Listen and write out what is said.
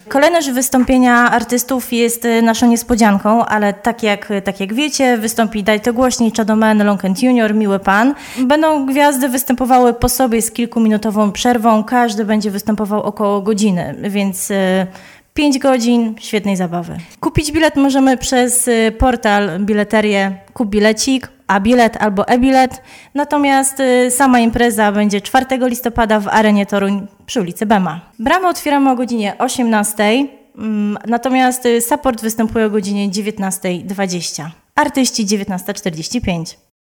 Kolejność wystąpienia artystów jest naszą niespodzianką, ale tak jak wiecie, wystąpi Daj to głośniej, Chadomen, Long and Junior, Miły Pan. Będą gwiazdy występowały po sobie z kilkuminutową przerwą, każdy będzie występował około godziny, więc 5 godzin świetnej zabawy. Kupić bilet możemy przez portal bileterię Kup Bilecik, A-bilet albo e-bilet, natomiast sama impreza będzie 4 listopada w Arenie Toruń przy ulicy Bema. Bramy otwieramy o godzinie 18, natomiast support występuje o godzinie 19:20. Artyści 19:45.